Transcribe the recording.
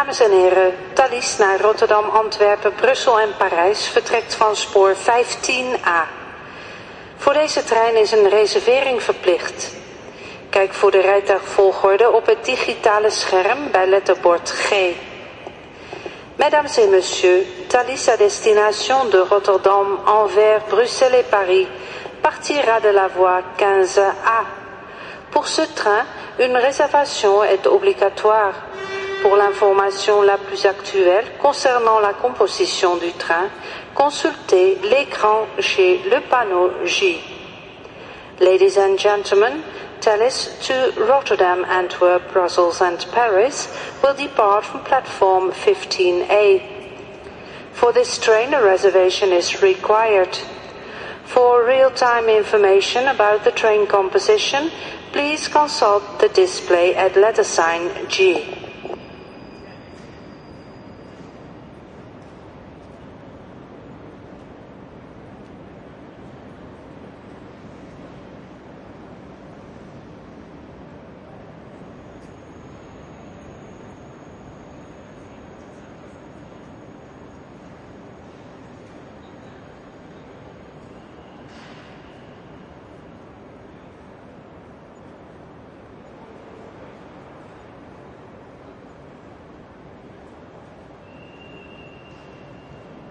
Dames en heren, Thalys naar Rotterdam, Antwerpen, Brussel en Parijs vertrekt van spoor 15A. Voor deze trein is een reservering verplicht. Kijk voor de rijtuigvolgorde op het digitale scherm bij letterbord G. Mesdames et messieurs, Thalys à destination de Rotterdam, Anvers, Bruxelles et Paris partira de la voie 15A. Pour ce train, une réservation est obligatoire. Pour l'information la plus actuelle concernant la composition du train, consultez l'écran chez le panneau J. Ladies and gentlemen, Thalys to Rotterdam, Antwerp, Brussels and Paris will depart from platform 15A. For this train, a reservation is required. For real-time information about the train composition, please consult the display at letter sign G.